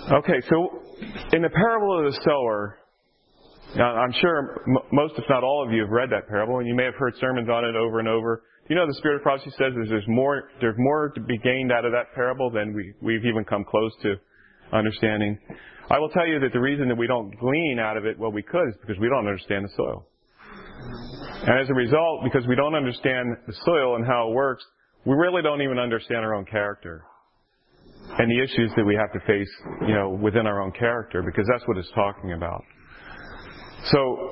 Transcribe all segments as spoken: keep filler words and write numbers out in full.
Okay, so in the parable of the sower, now I'm sure m- most, if not all of you, have read that parable, and you may have heard sermons on it over and over. You know, the Spirit of Prophecy says there's, there's more there's more to be gained out of that parable than we, we've even come close to understanding. I will tell you that the reason that we don't glean out of it what we could is because we don't understand the soil. And as a result, because we don't understand the soil and how it works, we really don't even understand our own character and the issues that we have to face, you know, within our own character, because that's what it's talking about. So,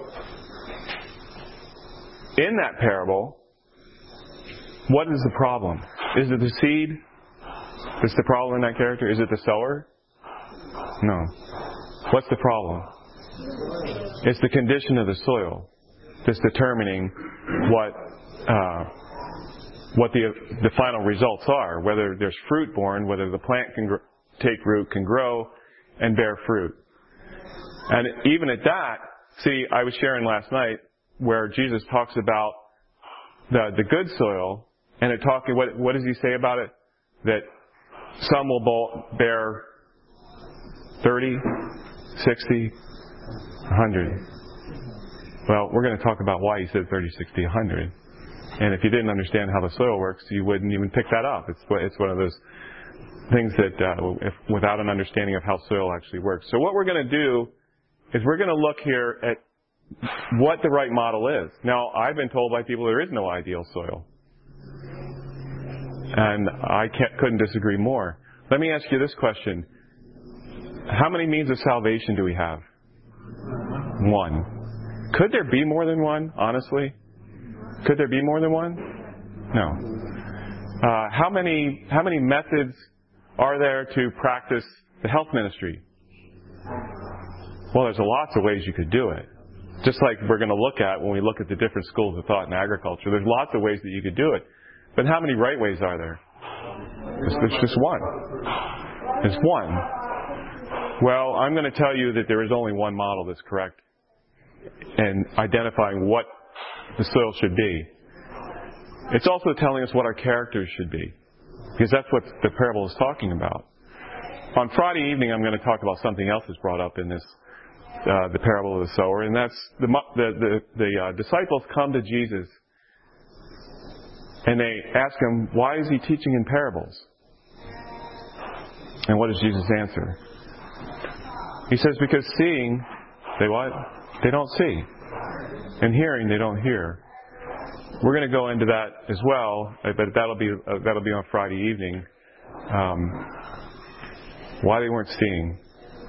in that parable, what is the problem? Is it the seed that's the problem in that character? Is it the sower? No. What's the problem? It's the condition of the soil that's determining what uh, what the the final results are. Whether there's fruit born, whether the plant can gr- take root, can grow, and bear fruit. And even at that, see, I was sharing last night where Jesus talks about the the good soil, and it talking what what does he say about it? That some will bear thirty, sixty, one hundred. Well, we're going to talk about why he said thirty, sixty, one hundred. And if you didn't understand how the soil works, you wouldn't even pick that up. It's it's one of those things that uh, if, without an understanding of how soil actually works. So what we're going to do is we're going to look here at what the right model is. Now, I've been told by people there is no ideal soil. And I can't, couldn't disagree more. Let me ask you this question. How many means of salvation do we have? One. Could there be more than one, honestly? Could there be more than one? No. Uh, how many how many methods are there to practice the health ministry? Well, there's lots of ways you could do it. Just like we're going to look at when we look at the different schools of thought in agriculture. There's lots of ways that you could do it. But how many right ways are there? There's, there's just one. There's one. Well, I'm going to tell you that there is only one model that's correct in identifying what the soil should be. It's also telling us what our characters should be, because that's what the parable is talking about. On Friday evening, I'm going to talk about something else that's brought up in this, uh, the parable of the sower, and that's the the the, the uh, disciples come to Jesus and they ask him, why is he teaching in parables? And what does Jesus answer? He says, because seeing, they what? They don't see. And hearing, they don't hear. We're going to go into that as well, but that'll be uh, that'll be on Friday evening. Um, why they weren't seeing.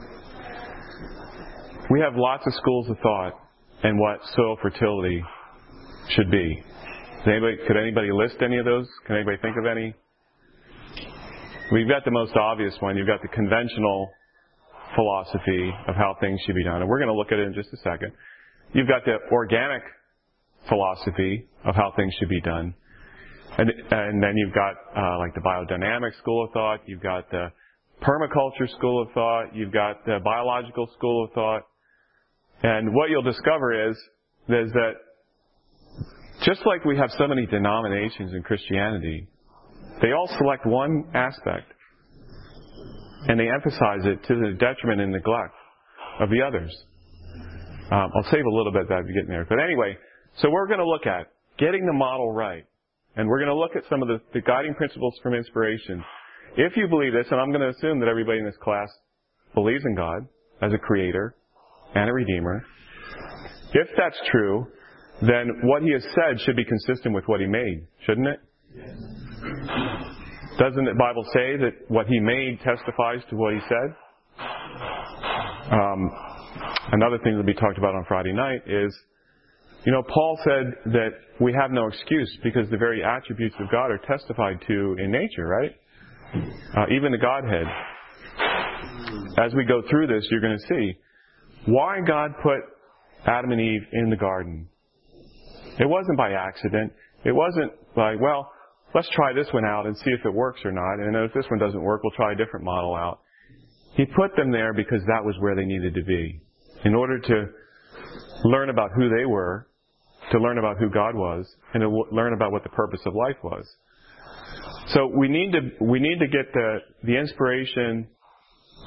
We have lots of schools of thought and what soil fertility should be. Does anybody, could anybody list any of those? Can anybody think of any? We've got the most obvious one. You've got the conventional philosophy of how things should be done, and we're going to look at it in just a second. You've got the organic philosophy of how things should be done, and and then you've got uh, like the biodynamic school of thought. You've got the permaculture school of thought. You've got the biological school of thought, and what you'll discover is is that just like we have so many denominations in Christianity, they all select one aspect and they emphasize it to the detriment and neglect of the others. Um, I'll save a little bit of that to get in there. But anyway, so we're going to look at getting the model right. And we're going to look at some of the, the guiding principles from inspiration. If you believe this, and I'm going to assume that everybody in this class believes in God as a creator and a redeemer, if that's true, then what he has said should be consistent with what he made, shouldn't it? Yes. Doesn't the Bible say that what he made testifies to what he said? Um, another thing that we talked about on Friday night is, you know, Paul said that we have no excuse because the very attributes of God are testified to in nature, right? Uh, even the Godhead. As we go through this, you're going to see why God put Adam and Eve in the garden. It wasn't by accident. It wasn't like, well, let's try this one out and see if it works or not. And if this one doesn't work, we'll try a different model out. He put them there because that was where they needed to be. In order to learn about who they were, to learn about who God was, and to w- learn about what the purpose of life was. So we need to we need to get the, the inspiration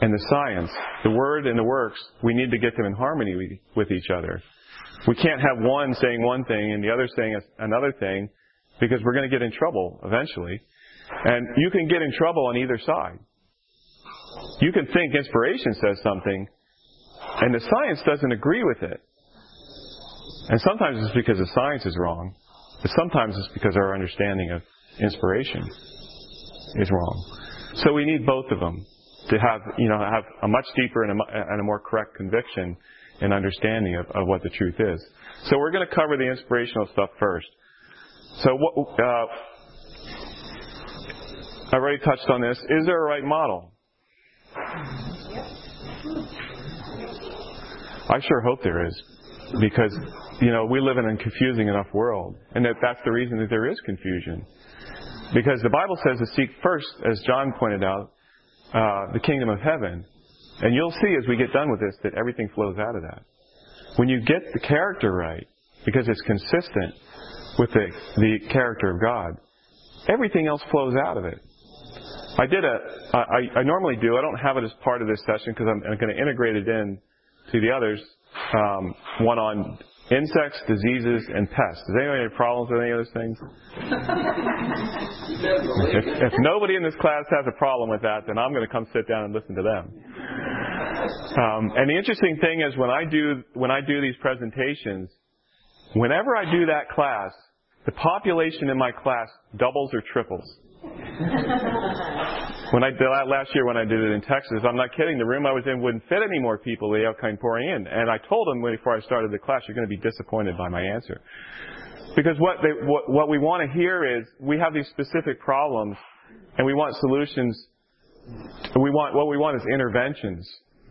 and the science, the Word and the works, we need to get them in harmony with each other. We can't have one saying one thing and the other saying another thing, because we're going to get in trouble eventually. And you can get in trouble on either side. You can think inspiration says something, and the science doesn't agree with it. And sometimes it's because the science is wrong, but sometimes it's because our understanding of inspiration is wrong. So we need both of them to have, you know, have a much deeper and a, and a more correct conviction and understanding of, of what the truth is. So we're going to cover the inspirational stuff first. So what, uh, I already touched on this. Is there a right model? I sure hope there is, because, you know, we live in a confusing enough world, and that that's the reason that there is confusion. Because the Bible says to seek first, as John pointed out, uh, the kingdom of heaven. And you'll see as we get done with this that everything flows out of that. When you get the character right, because it's consistent with the, the character of God, everything else flows out of it. I did a, I, I normally do, I don't have it as part of this session because I'm, I'm going to integrate it in to the others, um, one on insects, diseases, and pests. Does anyone have problems with any of those things? if, if nobody in this class has a problem with that, then I'm going to come sit down and listen to them. Um, and the interesting thing is when I do when I do these presentations, whenever I do that class, the population in my class doubles or triples. When I did that last year when I did it in Texas, I'm not kidding, the room I was in wouldn't fit any more people. They came pouring in. And I told them before I started the class, you're going to be disappointed by my answer. Because what, they, what, what we want to hear is, we have these specific problems, and we want solutions. We want, what we want is interventions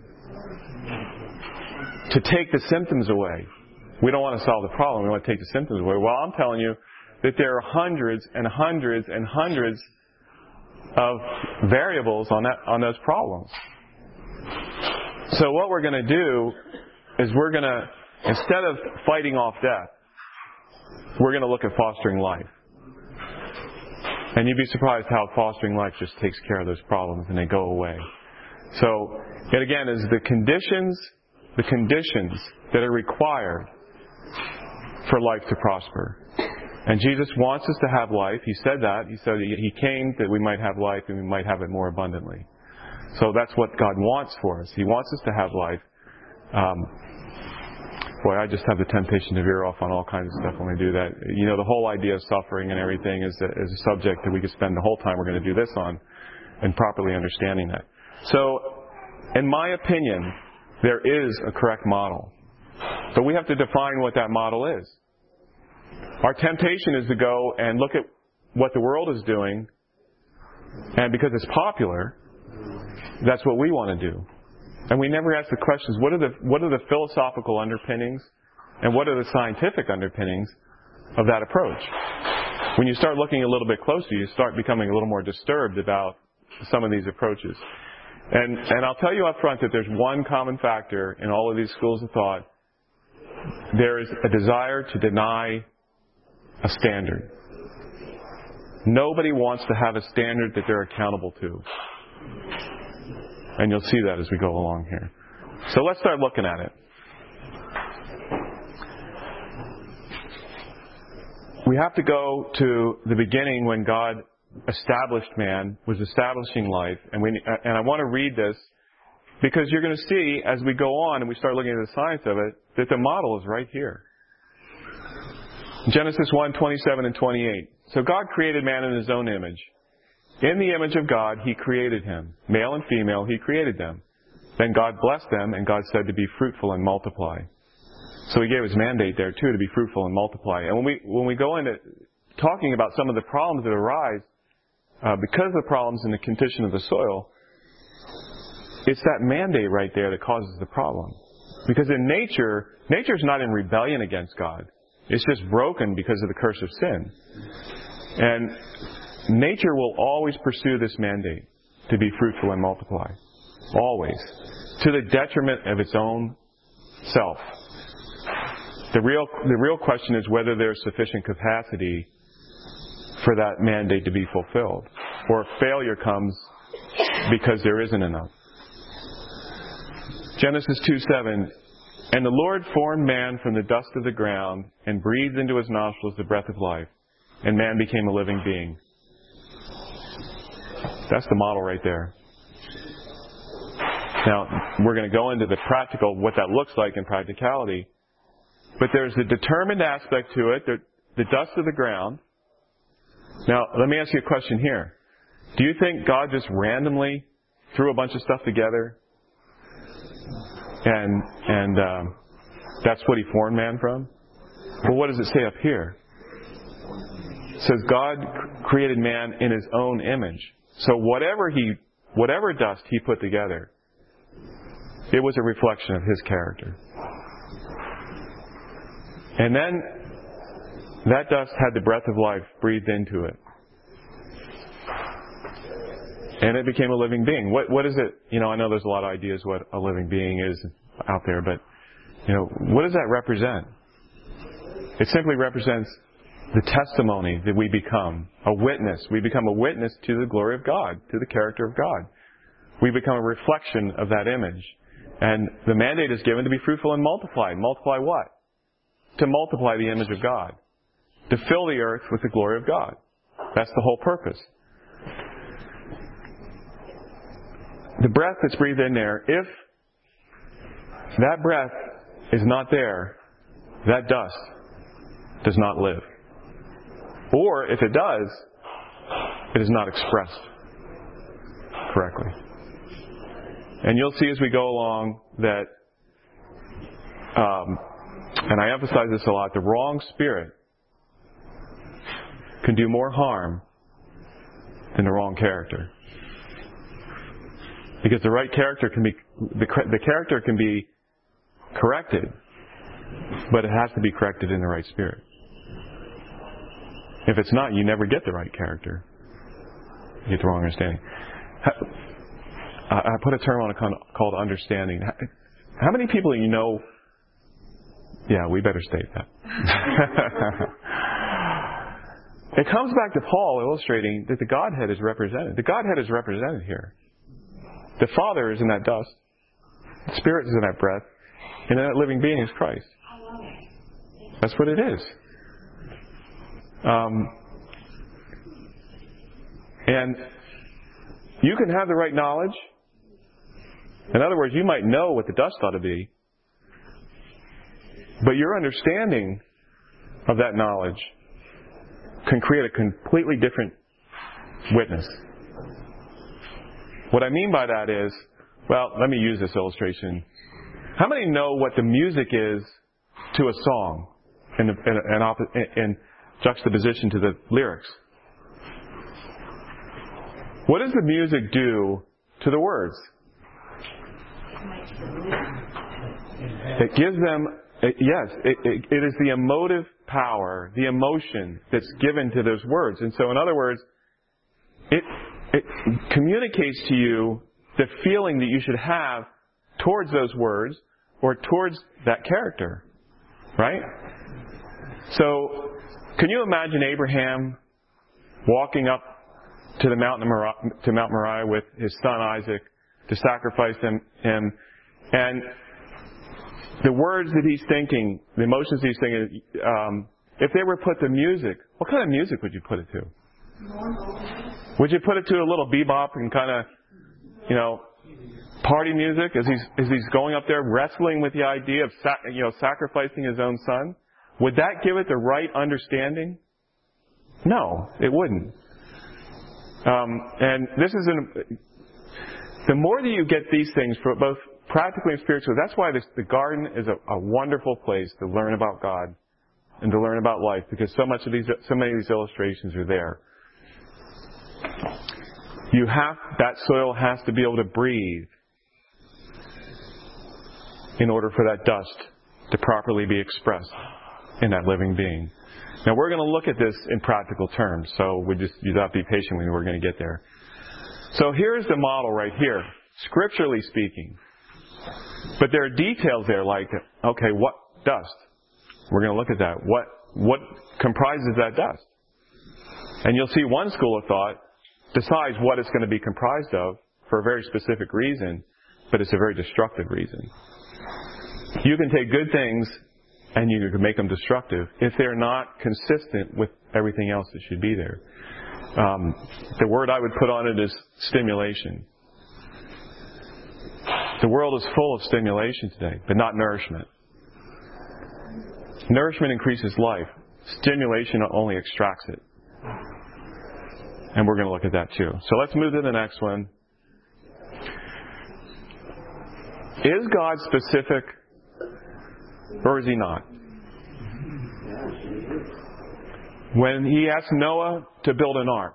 to take the symptoms away. We don't want to solve the problem. We want to take the symptoms away. Well, I'm telling you that there are hundreds and hundreds and hundreds of variables on that, on those problems. So what we're going to do is we're going to, instead of fighting off death, we're going to look at fostering life. And you'd be surprised how fostering life just takes care of those problems and they go away. So, it again is the conditions, the conditions that are required for life to prosper. And Jesus wants us to have life. He said that. He said He came that we might have life and we might have it more abundantly. So that's what God wants for us. He wants us to have life. Um, boy, I just have the temptation to veer off on all kinds of stuff when we do that. You know, the whole idea of suffering and everything is a, is a subject that we could spend the whole time we're going to do this on, and properly understanding that. So, in my opinion, there is a correct model. But we have to define what that model is. Our temptation is to go and look at what the world is doing, and because it's popular, that's what we want to do. And we never ask the questions, what are the what are the philosophical underpinnings and what are the scientific underpinnings of that approach? When you start looking a little bit closer, you start becoming a little more disturbed about some of these approaches. And and I'll tell you up front that there's one common factor in all of these schools of thought. There is a desire to deny a standard. Nobody wants to have a standard that they're accountable to. And you'll see that as we go along here. So let's start looking at it. We have to go to the beginning when God established man, was establishing life. And, we, and I want to read this because you're going to see as we go on and we start looking at the science of it, that the model is right here. Genesis one, twenty-seven and twenty-eight. So God created man in His own image. In the image of God, He created him. Male and female, He created them. Then God blessed them, and God said to be fruitful and multiply. So He gave His mandate there, too, to be fruitful and multiply. And when we when we go into talking about some of the problems that arise uh, because of the problems in the condition of the soil, it's that mandate right there that causes the problem. Because in nature, nature's not in rebellion against God. It's just broken because of the curse of sin. And nature will always pursue this mandate to be fruitful and multiply. Always. To the detriment of its own self. The real, the real question is whether there's sufficient capacity for that mandate to be fulfilled. Or if failure comes because there isn't enough. Genesis two seven. And the Lord formed man from the dust of the ground and breathed into his nostrils the breath of life, and man became a living being. That's the model right there. Now, we're going to go into the practical, what that looks like in practicality. But there's a determined aspect to it, the, the dust of the ground. Now, let me ask you a question here. Do you think God just randomly threw a bunch of stuff together and and um, that's what he formed man from? Well, what does it say up here? It says God created man in his own image. So whatever he, whatever dust he put together, it was a reflection of his character. And then that dust had the breath of life breathed into it. And it became a living being. What what is it? You know, I know there's a lot of ideas what a living being is out there, but you know, what does that represent? It simply represents the testimony that we become, a witness. We become a witness to the glory of God, to the character of God. We become a reflection of that image. And the mandate is given to be fruitful and multiply. Multiply what? To multiply the image of God. To fill the earth with the glory of God. That's the whole purpose. The breath that's breathed in there, if that breath is not there, that dust does not live. Or if it does, it is not expressed correctly. And you'll see as we go along that, um, and I emphasize this a lot, the wrong spirit can do more harm than the wrong character. Because the right character can be, the, the character can be corrected, but it has to be corrected in the right spirit. If it's not, you never get the right character. You get the wrong understanding. I put a term on it called understanding. How many people you know? Yeah, we better state that. It comes back to Paul illustrating that the Godhead is represented. The Godhead is represented here. The Father is in that dust. The Spirit is in that breath. And that living being is Christ. That's what it is. Um, and you can have the right knowledge. In other words, you might know what the dust ought to be. But your understanding of that knowledge can create a completely different witness. What I mean by that is, well, let me use this illustration. How many know what the music is to a song in, the, in, in, oppo- in juxtaposition to the lyrics? What does the music do to the words? It gives them, it, yes, it, it, it is the emotive power, the emotion that's given to those words. And so in other words, it, it communicates to you the feeling that you should have towards those words or towards that character. Right? So, can you imagine Abraham walking up to the mountain of Moriah, to Mount Moriah with his son Isaac to sacrifice him, him, and the words that he's thinking, the emotions he's thinking, um, if they were put to music, what kind of music would you put it to? Would you put it to a little bebop and kind of, you know, party music as he's as he's going up there wrestling with the idea of sac- you know sacrificing his own son? Would that give it the right understanding? No, it wouldn't. Um, and this is an, the more that you get these things, for both practically and spiritually, that's why this, the garden is a, a wonderful place to learn about God and to learn about life, because so much of these, so many of these illustrations are there. You have, that soil has to be able to breathe in order for that dust to properly be expressed in that living being. Now we're going to look at this in practical terms, so we just you have to be patient with me. We're going to get there. So here's the model right here, scripturally speaking. But there are details there, like okay, what dust? We're going to look at that. What what comprises that dust? And you'll see one school of thought decides what it's going to be comprised of for a very specific reason, but it's a very destructive reason. You can take good things and you can make them destructive if they're not consistent with everything else that should be there. Um, the word I would put on it is stimulation. The world is full of stimulation today, but not nourishment. Nourishment increases life. Stimulation only extracts it. And we're going to look at that too. So let's move to the next one. Is God specific or is He not? When He asked Noah to build an ark,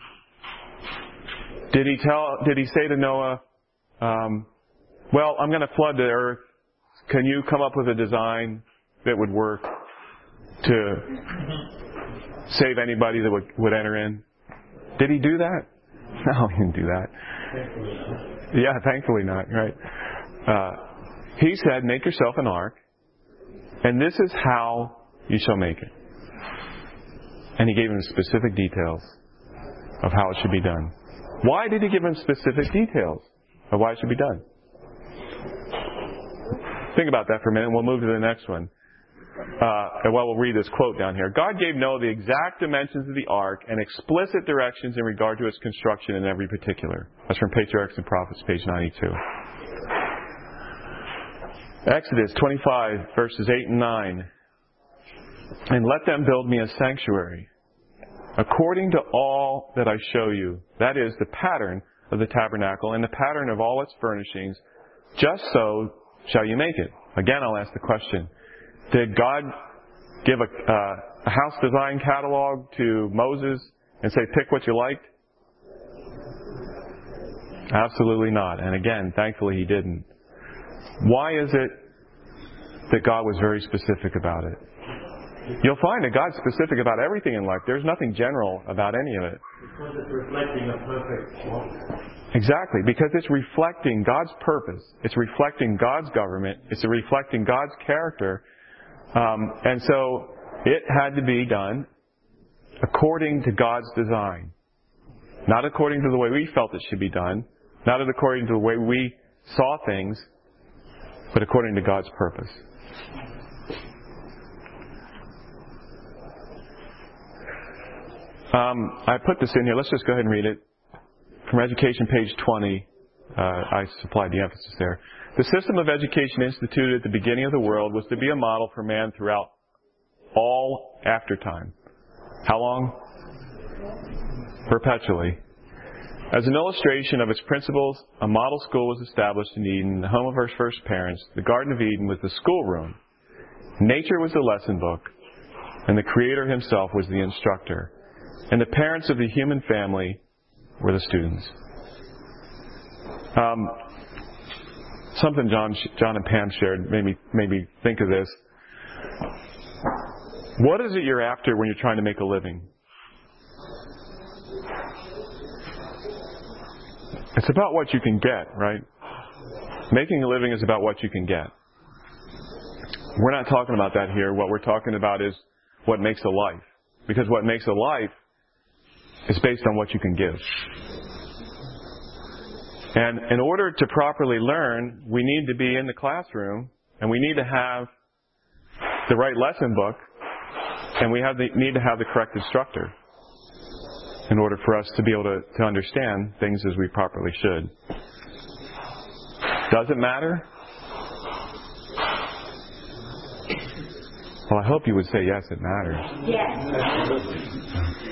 did He tell? Did He say to Noah, um, "Well, I'm going to flood the earth. Can you come up with a design that would work to save anybody that would, would enter in?" Did He do that? No, He didn't do that. Yeah, thankfully not. Right? Uh, he said, "Make yourself an ark, and this is how you shall make it." And He gave him specific details of how it should be done. Why did He give him specific details of why it should be done? Think about that for a minute, and we'll move to the next one. Uh, and well, we'll read this quote down here. God gave Noah the exact dimensions of the ark and explicit directions in regard to its construction in every particular. That's from Patriarchs and Prophets, page ninety-two. Exodus twenty-five, verses eight and nine. "And let them build me a sanctuary, according to all that I show you." That is, the pattern of the tabernacle and the pattern of all its furnishings. "Just so shall you make it." Again, I'll ask the question. Did God give a, uh, a house design catalog to Moses and say, pick what you liked? Absolutely not. And again, thankfully He didn't. Why is it that God was very specific about it? You'll find that God's specific about everything in life. There's nothing general about any of it. Because it's reflecting a perfect world. Exactly, because it's reflecting God's purpose. It's reflecting God's government. It's reflecting God's character. Um, and so it had to be done according to God's design. Not according to the way we felt it should be done. Not according to the way we saw things. But according to God's purpose. Um, I put this in here. Let's just go ahead and read it. From Education, page twenty. Uh, I supplied the emphasis there. "The system of education instituted at the beginning of the world was to be a model for man throughout all aftertime." How long? Perpetually. "As an illustration of its principles, a model school was established in Eden, the home of our first parents. The Garden of Eden was the schoolroom. Nature was the lesson book, and the Creator Himself was the instructor. And the parents of the human family were the students." Um, something John, John and Pam shared made me, made me think of this. What is it you're after when you're trying to make a living? It's about what you can get, right? Making a living is about what you can get. We're not talking about that here. What we're talking about is what makes a life. Because what makes a life is based on what you can give. And in order to properly learn, we need to be in the classroom, and we need to have the right lesson book, and we have the, need to have the correct instructor in order for us to be able to, to understand things as we properly should. Does it matter? Well, I hope you would say yes, it matters. Yes.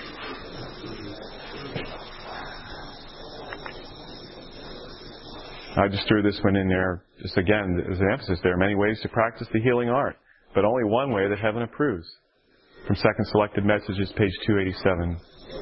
I just threw this one in there, just again, as an emphasis. There are many ways to practice the healing art, but only one way that heaven approves. From Second Selected Messages, page two eighty-seven.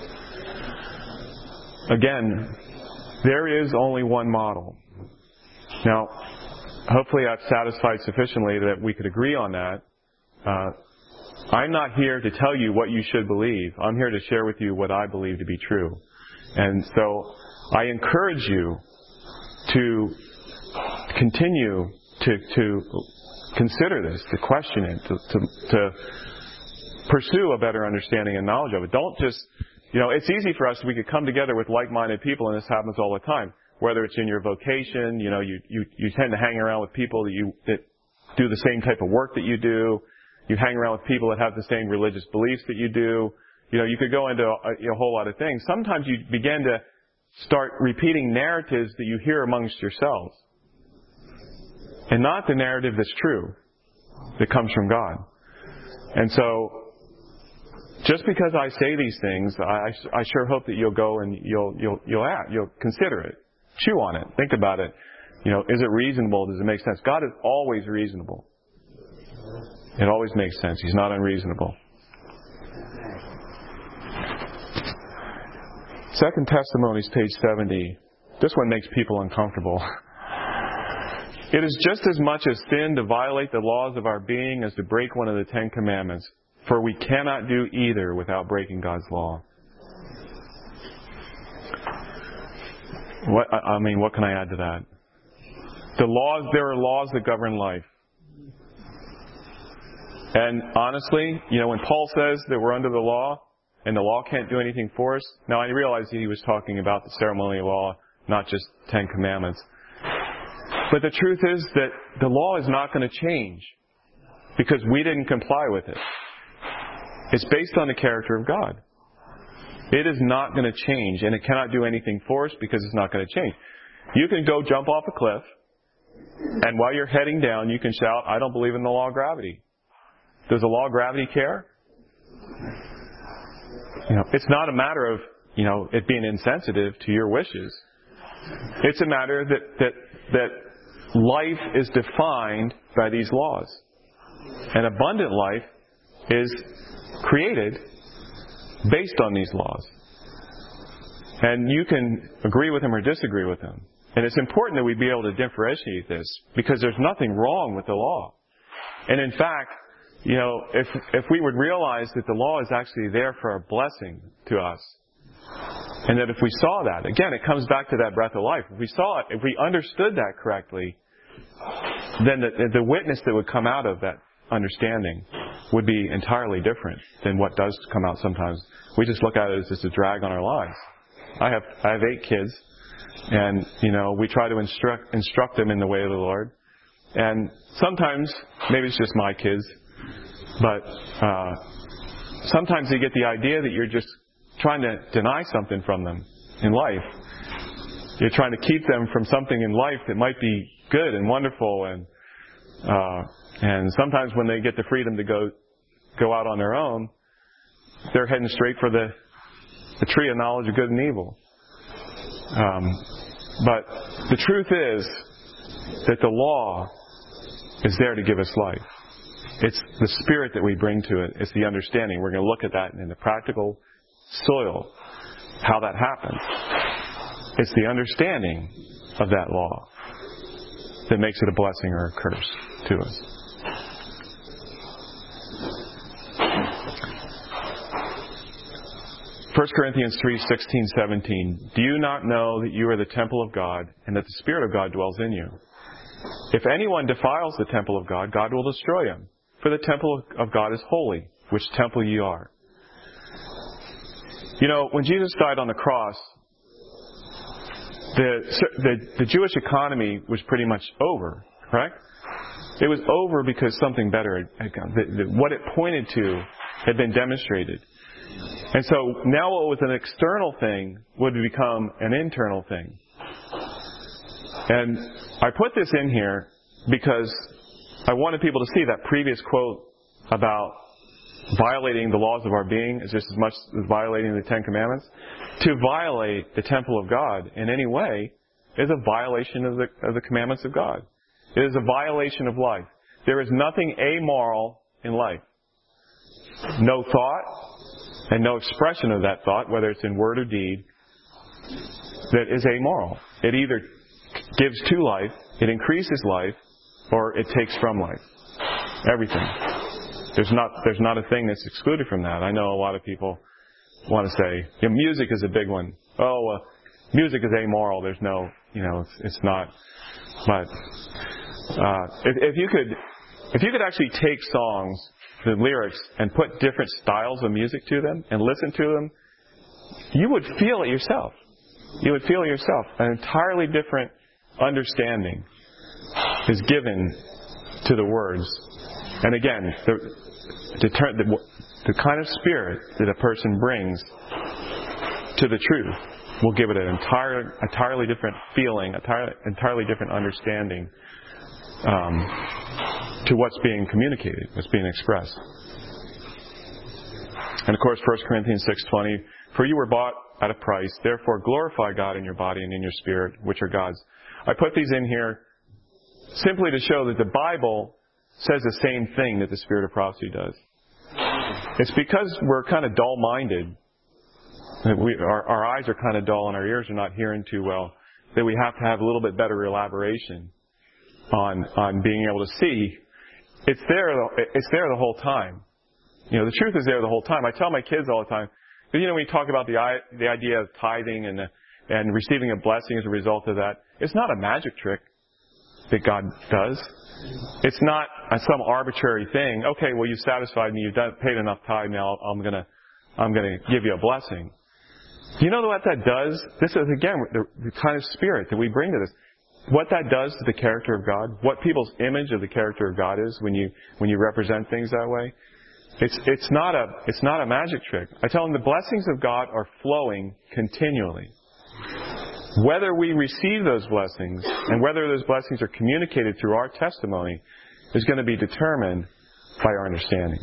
Again, there is only one model. Now, hopefully I've satisfied sufficiently that we could agree on that. Uh, I'm not here to tell you what you should believe. I'm here to share with you what I believe to be true. And so I encourage you to continue to, to consider this, to question it, to, to, to pursue a better understanding and knowledge of it. Don't just, you know, it's easy for us, we could come together with like-minded people, and this happens all the time. whether it's in your vocation, you know, you, you, you tend to hang around with people that you, that do the same type of work that you do. You hang around with people that have the same religious beliefs that you do. You know, you could go into a, a whole lot of things. Sometimes you begin to start repeating narratives that you hear amongst yourselves. And not the narrative that's true, that comes from God. And so, just because I say these things, I, I sure hope that you'll go and you'll, you'll, you'll act, you'll consider it. Chew on it. Think about it. You know, is it reasonable? Does it make sense? God is always reasonable. It always makes sense. He's not unreasonable. Second Testimonies, page seventy. This one makes people uncomfortable. It is just as much a sin to violate the laws of our being as to break one of the Ten Commandments, for we cannot do either without breaking God's law. What, I mean, what can I add to that? The laws, there are laws that govern life. And honestly, you know, when Paul says that we're under the law, and the law can't do anything for us, now I realize that he was talking about the ceremonial law, not just Ten Commandments. But the truth is that the law is not going to change because we didn't comply with it. It's based on the character of God. It is not going to change, and it cannot do anything for us because it's not going to change. You can go jump off a cliff, and while you're heading down, you can shout, I don't believe in the law of gravity. Does the law of gravity care? You know, it's not a matter of, you know, it being insensitive to your wishes. It's a matter that, that, that life is defined by these laws. And abundant life is created based on these laws. And you can agree with them or disagree with them. And it's important that we be able to differentiate this because there's nothing wrong with the law. And in fact, you know, if if we would realize that the law is actually there for a blessing to us, and that if we saw that, again, it comes back to that breath of life. If we saw it, if we understood that correctly, then the, the witness that would come out of that understanding would be entirely different than what does come out sometimes. We just look at it as just a drag on our lives. I have I have eight kids, and you know we try to instruct instruct them in the way of the Lord. And sometimes, maybe it's just my kids, but uh, sometimes they get the idea that you're just trying to deny something from them in life. You're trying to keep them from something in life that might be good and wonderful, and uh, and sometimes when they get the freedom to go go out on their own, they're heading straight for the the tree of knowledge of good and evil. Um, but the truth is that the law is there to give us life. It's the spirit that we bring to it. It's the understanding. We're going to look at that in the practical soil, how that happens. It's the understanding of that law that makes it a blessing or a curse to us. First Corinthians three, sixteen, seventeen. Do you not know that you are the temple of God and that the Spirit of God dwells in you? If anyone defiles the temple of God, God will destroy him. For the temple of God is holy, which temple ye are. You know, when Jesus died on the cross, the, the, the Jewish economy was pretty much over, correct? It was over because something better had come. The, the, what it pointed to had been demonstrated. And so now what was an external thing would become an internal thing. And I put this in here because I wanted people to see that previous quote about violating the laws of our being is just as much as violating the Ten Commandments. To violate the temple of God in any way is a violation of the, of the commandments of God. It is a violation of life. There is nothing amoral in life. No thought and no expression of that thought, whether it's in word or deed, that is amoral. It either gives to life, it increases life, or it takes from life. Everything. There's not there's not a thing that's excluded from that. I know a lot of people want to say, you know, music is a big one. Oh, uh, music is amoral. There's no, you know, it's, it's not. But uh, if, if you could, if you could actually take songs, the lyrics, and put different styles of music to them and listen to them, you would feel it yourself. you would feel yourself. An entirely different understanding is given to the words. And again, the, the, the, the kind of spirit that a person brings to the truth will give it an entire, entirely different feeling, entirely, entirely different understanding um, to what's being communicated, what's being expressed. And of course, First Corinthians six twenty, for you were bought at a price, therefore glorify God in your body and in your spirit, which are God's. I put these in here simply to show that the Bible says the same thing that the Spirit of Prophecy does. It's because we're kind of dull-minded, that we, our, our eyes are kind of dull and our ears are not hearing too well, that we have to have a little bit better elaboration on on being able to see. It's there. It's there the whole time. You know, the truth is there the whole time. I tell my kids all the time. You know, when you talk about the the idea of tithing and and receiving a blessing as a result of that, it's not a magic trick that God does. It's not some arbitrary thing. Okay, well, you've satisfied me. You've done, paid enough tithe. Now I'm gonna I'm gonna give you a blessing. You know what that does? This is again the, the kind of spirit that we bring to this. What that does to the character of God, what people's image of the character of God is when you when you represent things that way. It's it's not a it's not a magic trick. I tell them the blessings of God are flowing continually. Whether we receive those blessings and whether those blessings are communicated through our testimony is going to be determined by our understanding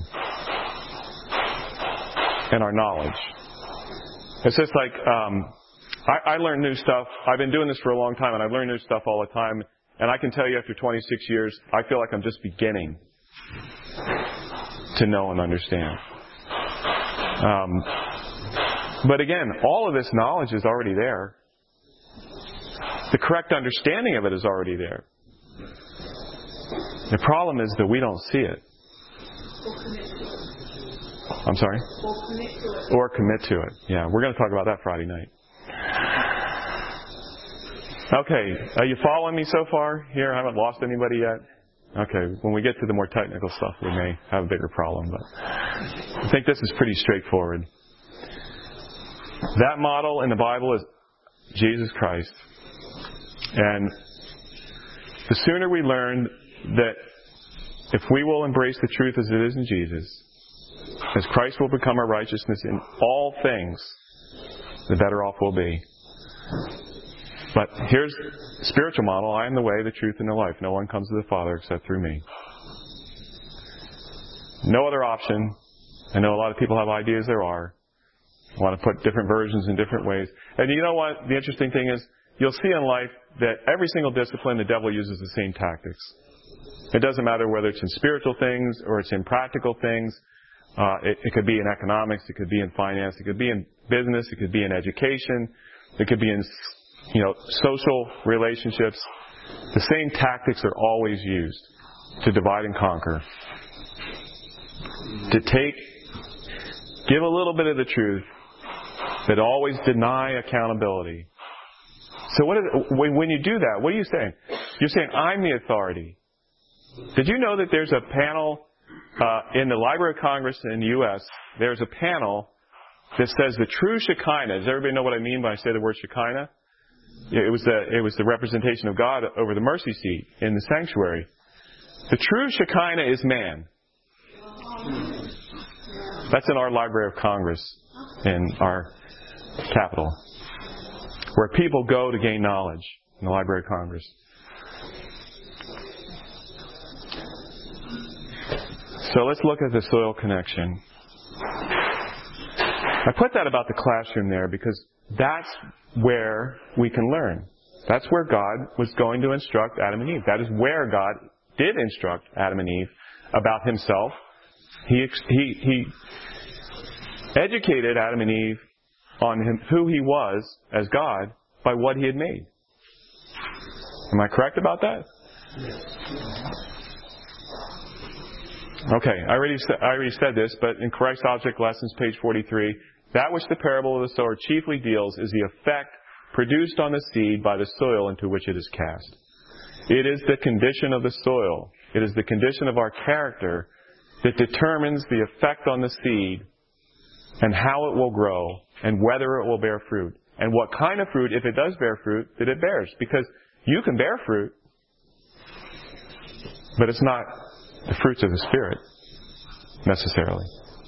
and our knowledge. It's just like um, I, I learn new stuff. I've been doing this for a long time, and I learn new stuff all the time. And I can tell you, after twenty-six years, I feel like I'm just beginning to know and understand. Um, but again, all of this knowledge is already there. The correct understanding of it is already there. The problem is that we don't see it. I'm sorry? Or commit to it. Or commit to it. Yeah, we're going to talk about that Friday night. Okay, are you following me so far here? I haven't lost anybody yet? Okay, when we get to the more technical stuff, we may have a bigger problem, but I think this is pretty straightforward. That model in the Bible is Jesus Christ. And the sooner we learn that if we will embrace the truth as it is in Jesus, as Christ will become our righteousness in all things, the better off we'll be. But here's the spiritual model. I am the way, the truth, and the life. No one comes to the Father except through me. No other option. I know a lot of people have ideas there are. Want to put different versions in different ways. And you know what? The interesting thing is, you'll see in life that every single discipline, the devil uses the same tactics. It doesn't matter whether it's in spiritual things or it's in practical things. Uh, it, it could be in economics. It could be in finance. It could be in business. It could be in education. It could be in, you know, social relationships. The same tactics are always used to divide and conquer. To take, give a little bit of the truth, but always deny accountability. So what is, when you do that, what are you saying? You're saying, I'm the authority. Did you know that there's a panel uh, in the Library of Congress in the U S, there's a panel that says the true Shekinah. Does everybody know what I mean when I say the word Shekinah? It was the, it was the representation of God over the mercy seat in the sanctuary. The true Shekinah is man. That's in our Library of Congress in our capital, where people go to gain knowledge in the Library of Congress. So let's look at the soil connection. I put that about the classroom there because that's where we can learn. That's where God was going to instruct Adam and Eve. That is where God did instruct Adam and Eve about Himself. He he he educated Adam and Eve on him, who He was as God by what He had made. Am I correct about that? Okay, I already said, I already said this, but in Christ Object Lessons, page forty-three, that which the parable of the sower chiefly deals is the effect produced on the seed by the soil into which it is cast. It is the condition of the soil. It is the condition of our character that determines the effect on the seed and how it will grow and whether it will bear fruit. and what kind of fruit, if it does bear fruit, that it bears. Because you can bear fruit, but it's not the fruits of the Spirit, necessarily.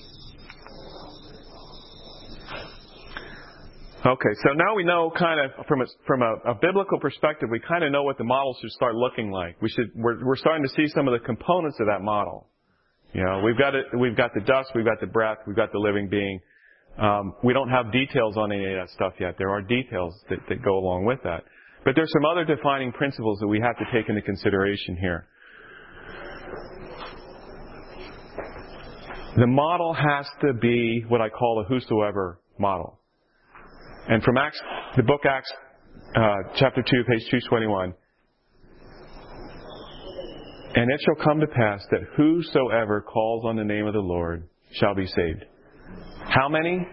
Okay, so now we know kind of from a, from a, a biblical perspective, we kind of know what the model should start looking like. We should we're, we're starting to see some of the components of that model. You know, we've got it. We've got the dust. We've got the breath. We've got the living being. Um, we don't have details on any of that stuff yet. There are details that, that go along with that. But there's some other defining principles that we have to take into consideration here. The model has to be what I call a whosoever model. And from Acts, the book Acts, uh, chapter two, page two twenty-one. And it shall come to pass that whosoever calls on the name of the Lord shall be saved. How many?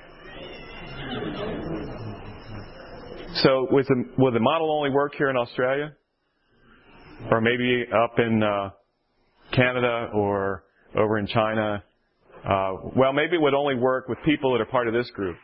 So, with the, will the model only work here in Australia? Or maybe up in uh, Canada or over in China? Uh, well, maybe it would only work with people that are part of this group.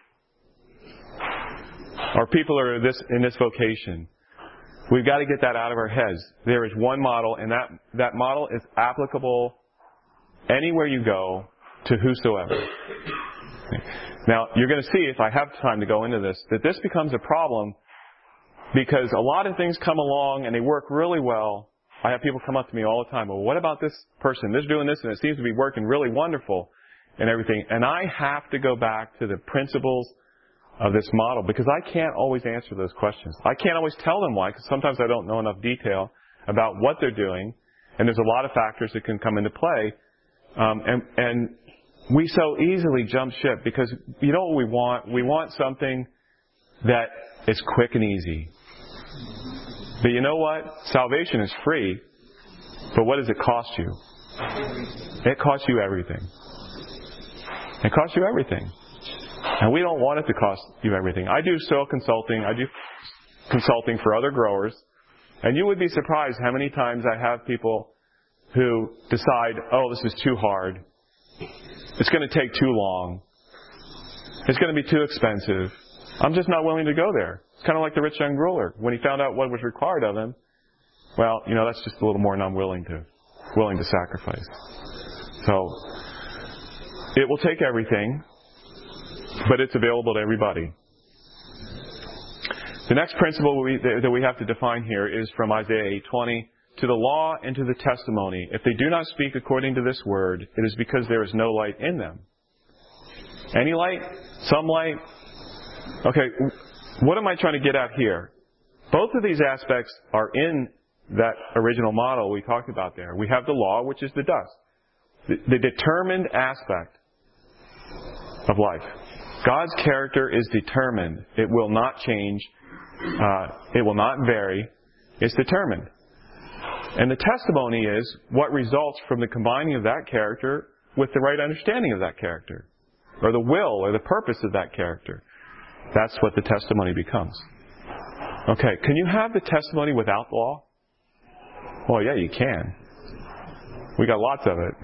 Or people are this, in this vocation. We've got to get that out of our heads. There is one model, and that, that model is applicable anywhere you go to whosoever. Now, you're going to see, if I have time to go into this, that this becomes a problem because a lot of things come along and they work really well. I have people come up to me all the time, well, what about this person? They're doing this and it seems to be working really wonderful and everything. And I have to go back to the principles of this model because I can't always answer those questions. I can't always tell them why because sometimes I don't know enough detail about what they're doing. And there's a lot of factors that can come into play. Um, and, and we so easily jump ship because you know what we want? We want something that is quick and easy. But you know what? Salvation is free. But what does it cost you? It costs you everything. It costs you everything. And we don't want it to cost you everything. I do soil consulting. I do consulting for other growers. And you would be surprised how many times I have people who decide, oh, this is too hard. It's going to take too long. It's going to be too expensive. I'm just not willing to go there. It's kind of like the rich young ruler. When he found out what was required of him, well, you know, that's just a little more than I'm willing to, willing to sacrifice. So, it will take everything, but it's available to everybody. The next principle we, that we have to define here is from Isaiah eight twenty. To the law and to the testimony, if they do not speak according to this word, it is because there is no light in them. Any light? Some light? Okay, what am I trying to get at here? Both of these aspects are in that original model we talked about there. We have the law, which is the dust. The, the determined aspect of life. God's character is determined. It will not change. Uh, it will not vary. It's determined. And the testimony is what results from the combining of that character with the right understanding of that character. Or the will or the purpose of that character. That's what the testimony becomes. Okay, can you have the testimony without the law? Well, yeah, you can. We got lots of it.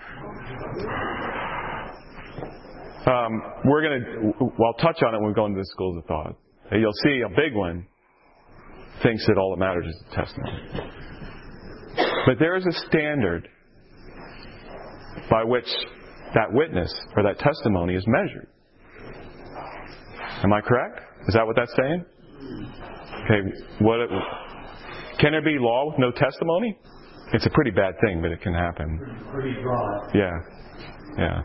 Um, we're going to, well, I'll touch on it when we go into the schools of thought. And you'll see a big one thinks that all that matters is the testimony. But there is a standard by which that witness or that testimony is measured. Am I correct? Is that what that's saying? Okay, what? It, can there be law with no testimony? It's a pretty bad thing, but it can happen. Pretty broad. Yeah, yeah.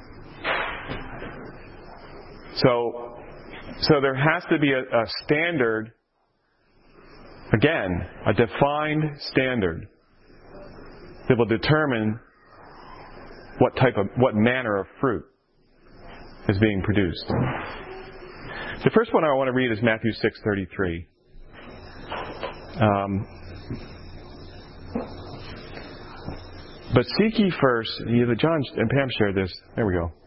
So, so there has to be a, a standard. Again, a defined standard that will determine what type of, what manner of fruit is being produced. The first one I want to read is Matthew six thirty-three. Um, but seek ye first. John and Pam shared this. There we go.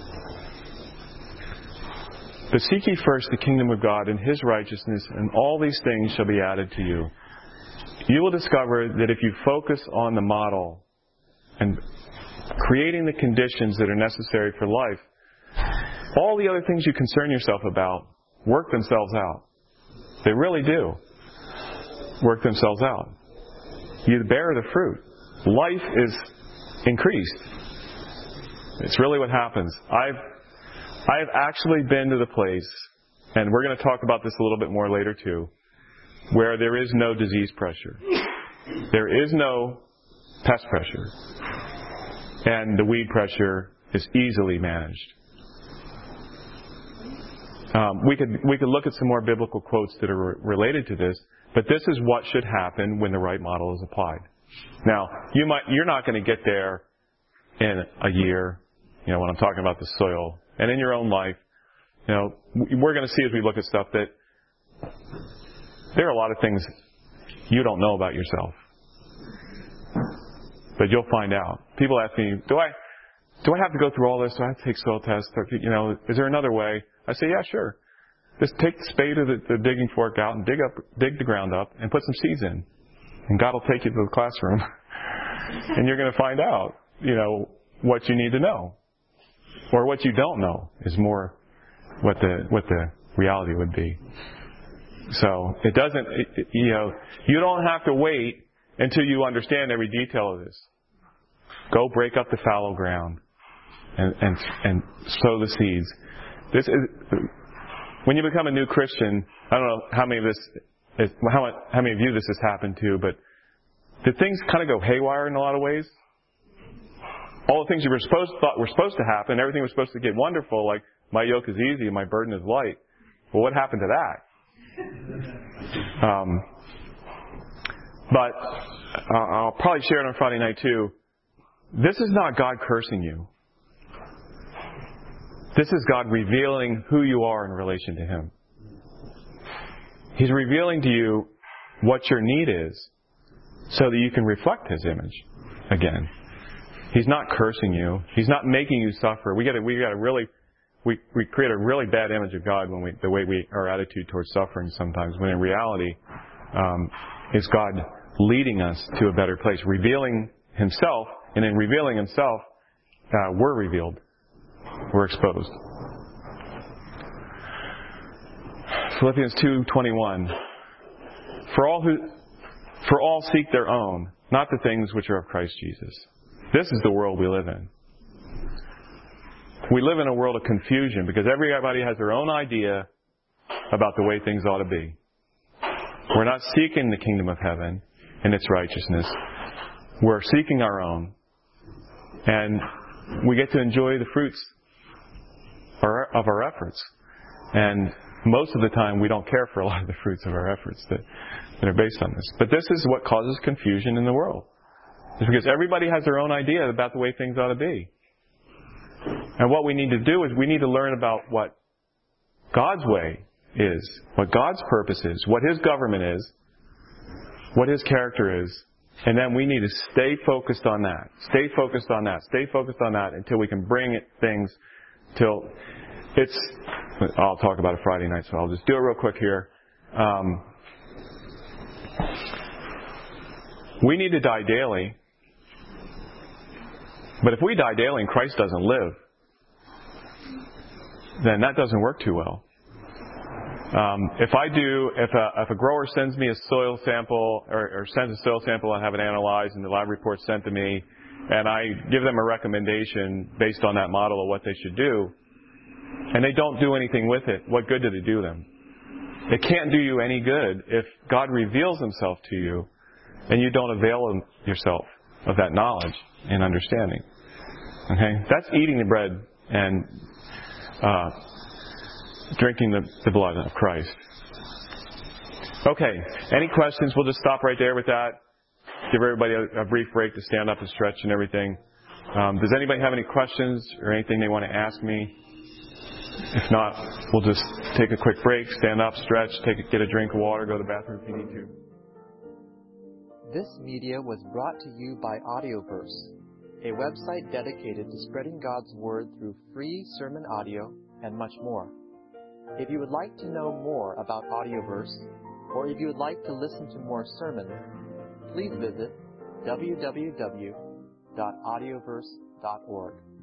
But seek ye first the kingdom of God and His righteousness, and all these things shall be added to you. You will discover that if you focus on the model and creating the conditions that are necessary for life, all the other things you concern yourself about work themselves out. They really do work themselves out. You bear the fruit. Life is increased. It's really what happens. I've I've actually been to the place, and we're going to talk about this a little bit more later too, where there is no disease pressure. There is no pest pressure. And the weed pressure is easily managed. Um, we could we could look at some more biblical quotes that are re- related to this, but this is what should happen when the right model is applied. Now, you might you're not going to get there in a year, you know, when I'm talking about the soil, and in your own life, you know, we're going to see as we look at stuff that there are a lot of things you don't know about yourself, but you'll find out. People ask me, do I do I have to go through all this? Do I have to take soil tests? Or, you know, is there another way? I say, yeah, sure. Just take the spade or the, the digging fork out and dig up, dig the ground up and put some seeds in. And God will take you to the classroom. And you're going to find out, you know, what you need to know. Or what you don't know is more what the, what the reality would be. So it doesn't, it, you know, you don't have to wait until you understand every detail of this. Go break up the fallow ground and, and, and sow the seeds. This is, when you become a new Christian, I don't know how many of this, is, how, how many of you this has happened to, but did things kind of go haywire in a lot of ways? All the things you were supposed thought were supposed to happen, everything was supposed to get wonderful, like my yoke is easy and my burden is light. Well, what happened to that? Um, but uh, I'll probably share it on Friday night too. This is not God cursing you. This is God revealing who you are in relation to Him. He's revealing to you what your need is so that you can reflect His image again. He's not cursing you. He's not making you suffer. We get a, we got a really, we, we create a really bad image of God when we, the way we, our attitude towards suffering sometimes, when in reality, um, is God leading us to a better place, revealing Himself, and in revealing Himself, uh, we're revealed. We're exposed. Philippians two twenty-one. For all who, for all seek their own, not the things which are of Christ Jesus. This is the world we live in. We live in a world of confusion because everybody has their own idea about the way things ought to be. We're not seeking the kingdom of heaven and its righteousness. We're seeking our own. And we get to enjoy the fruits of our efforts. And most of the time we don't care for a lot of the fruits of our efforts that, that are based on this. But this is what causes confusion in the world. It's because everybody has their own idea about the way things ought to be. And what we need to do is we need to learn about what God's way is, what God's purpose is, what His government is, what His character is, and then we need to stay focused on that. Stay focused on that. Stay focused on that until we can bring it things till it's, I'll talk about it Friday night, so I'll just do it real quick here. Um, we need to die daily. But if we die daily and Christ doesn't live, then that doesn't work too well. Um, if I do, if a, if a grower sends me a soil sample or, or sends a soil sample and have it analyzed and the lab report sent to me, and I give them a recommendation based on that model of what they should do, and they don't do anything with it, what good did it do them? It can't do you any good if God reveals Himself to you and you don't avail yourself of that knowledge and understanding. Okay? That's eating the bread and uh, drinking the, the blood of Christ. Okay. Any questions? We'll just stop right there with that. Give everybody a, a brief break to stand up and stretch and everything. Um, does anybody have any questions or anything they want to ask me? If not, we'll just take a quick break, stand up, stretch, take a, get a drink of water, go to the bathroom if you need to. This media was brought to you by Audioverse, a website dedicated to spreading God's Word through free sermon audio and much more. If you would like to know more about Audioverse, or if you would like to listen to more sermons, please visit w w w dot audioverse dot org.